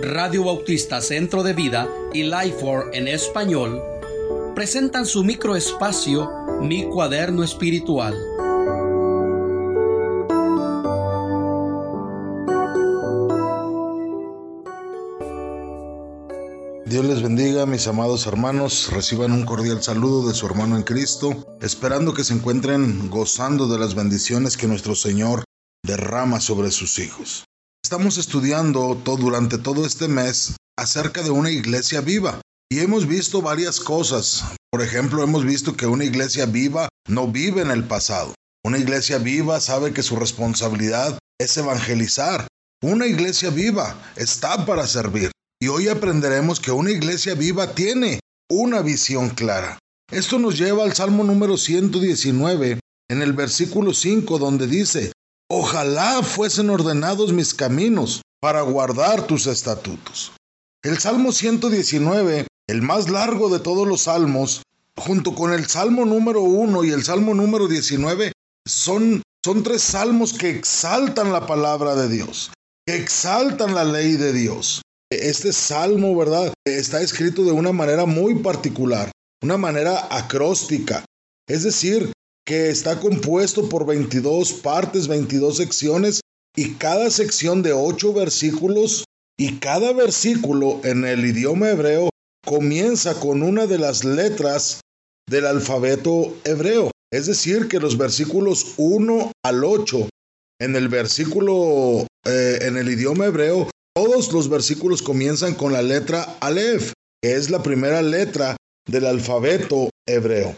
Radio Bautista Centro de Vida y Lifework en español presentan su microespacio Mi Cuaderno Espiritual. Dios les bendiga, mis amados hermanos. Reciban un cordial saludo de su hermano en Cristo, esperando que se encuentren gozando de las bendiciones que nuestro Señor derrama sobre sus hijos. Estamos estudiando durante todo este mes acerca de una iglesia viva y hemos visto varias cosas. Por ejemplo, hemos visto que una iglesia viva no vive en el pasado. Una iglesia viva sabe que su responsabilidad es evangelizar. Una iglesia viva está para servir. Y hoy aprenderemos que una iglesia viva tiene una visión clara. Esto nos lleva al Salmo número 119, en el versículo 5, donde dice: Ojalá fuesen ordenados mis caminos para guardar tus estatutos. El Salmo 119, el más largo de todos los salmos, junto con el Salmo número 1 y el Salmo número 19, son tres salmos que exaltan la palabra de Dios, que exaltan la ley de Dios. Este salmo, ¿verdad?, está escrito de una manera muy particular, una manera acróstica, es decir, que está compuesto por 22 partes, 22 secciones, y cada sección de 8 versículos, y cada versículo en el idioma hebreo comienza con una de las letras del alfabeto hebreo. Es decir, que los versículos 1 al 8, en el idioma hebreo, todos los versículos comienzan con la letra Aleph, que es la primera letra del alfabeto hebreo.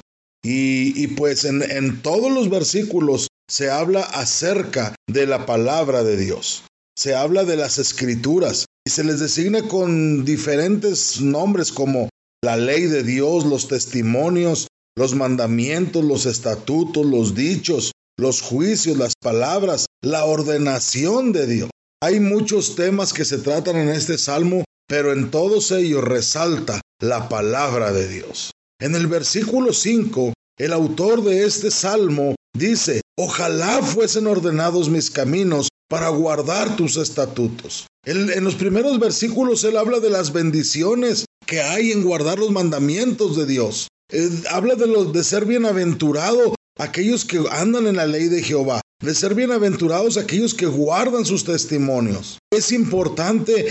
Y pues en todos los versículos se habla acerca de la palabra de Dios. Se habla de las escrituras y se les designa con diferentes nombres como la ley de Dios, los testimonios, los mandamientos, los estatutos, los dichos, los juicios, las palabras, la ordenación de Dios. Hay muchos temas que se tratan en este salmo, pero en todos ellos resalta la palabra de Dios. En el versículo 5, el autor de este salmo dice: Ojalá fuesen ordenados mis caminos para guardar tus estatutos. En los primeros versículos él habla de las bendiciones que hay en guardar los mandamientos de Dios. Habla de ser bienaventurado aquellos que andan en la ley de Jehová, de ser bienaventurados aquellos que guardan sus testimonios. Es importante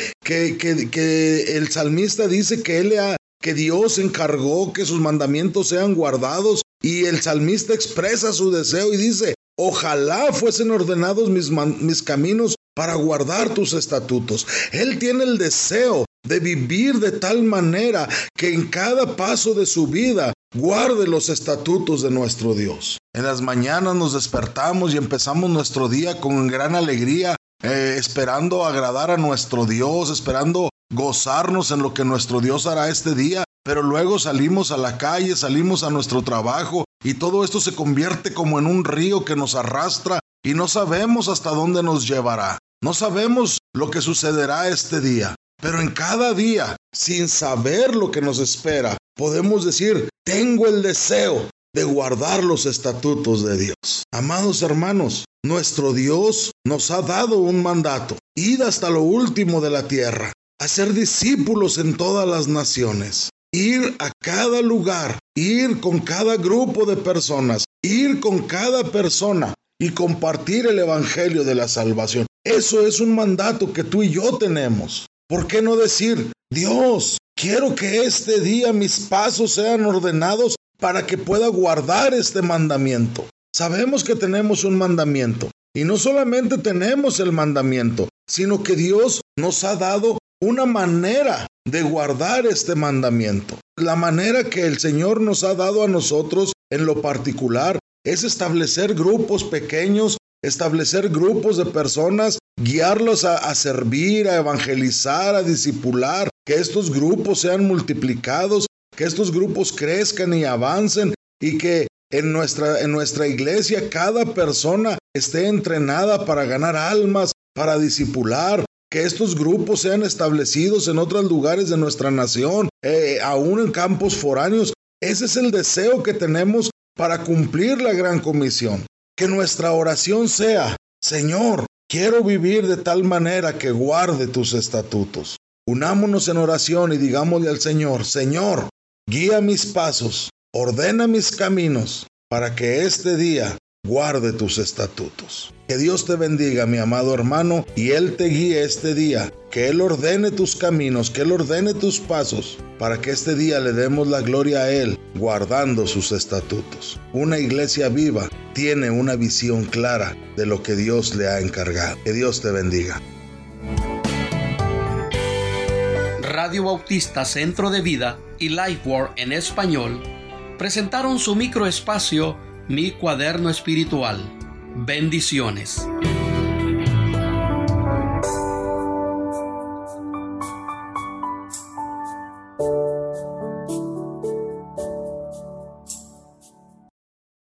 que el salmista dice que Dios encargó que sus mandamientos sean guardados, y el salmista expresa su deseo y dice: Ojalá fuesen ordenados mis caminos para guardar tus estatutos. Él tiene el deseo de vivir de tal manera que en cada paso de su vida guarde los estatutos de nuestro Dios. En las mañanas nos despertamos y empezamos nuestro día con gran alegría, esperando agradar a nuestro Dios, esperando gozarnos en lo que nuestro Dios hará este día. Pero luego salimos a la calle, salimos a nuestro trabajo, y todo esto se convierte como en un río que nos arrastra y no sabemos hasta dónde nos llevará. No sabemos lo que sucederá este día. Pero en cada día, sin saber lo que nos espera, podemos decir: tengo el deseo de guardar los estatutos de Dios. Amados hermanos, nuestro Dios nos ha dado un mandato: id hasta lo último de la tierra, hacer discípulos en todas las naciones, ir a cada lugar, ir con cada grupo de personas, ir con cada persona y compartir el evangelio de la salvación. Eso es un mandato que tú y yo tenemos. ¿Por qué no decir: Dios, quiero que este día mis pasos sean ordenados para que pueda guardar este mandamiento? Sabemos que tenemos un mandamiento, y no solamente tenemos el mandamiento, sino que Dios nos ha dado una manera de guardar este mandamiento. La manera que el Señor nos ha dado a nosotros en lo particular es establecer grupos pequeños, establecer grupos de personas, guiarlos a servir, a evangelizar, a discipular, que estos grupos sean multiplicados, que estos grupos crezcan y avancen, y que en nuestra iglesia cada persona esté entrenada para ganar almas, para discipular, que estos grupos sean establecidos en otros lugares de nuestra nación, aún en campos foráneos. Ese es el deseo que tenemos para cumplir la gran comisión. Que nuestra oración sea: Señor, quiero vivir de tal manera que guarde tus estatutos. Unámonos en oración y digámosle al Señor: Señor, guía mis pasos, ordena mis caminos, para que este día guarde tus estatutos. Que Dios te bendiga, mi amado hermano, y Él te guíe este día. Que Él ordene tus caminos, que Él ordene tus pasos, para que este día le demos la gloria a Él, guardando sus estatutos. Una iglesia viva tiene una visión clara de lo que Dios le ha encargado. Que Dios te bendiga. Radio Bautista Centro de Vida y Lifeword en español presentaron su microespacio Mi Cuaderno Espiritual. Bendiciones.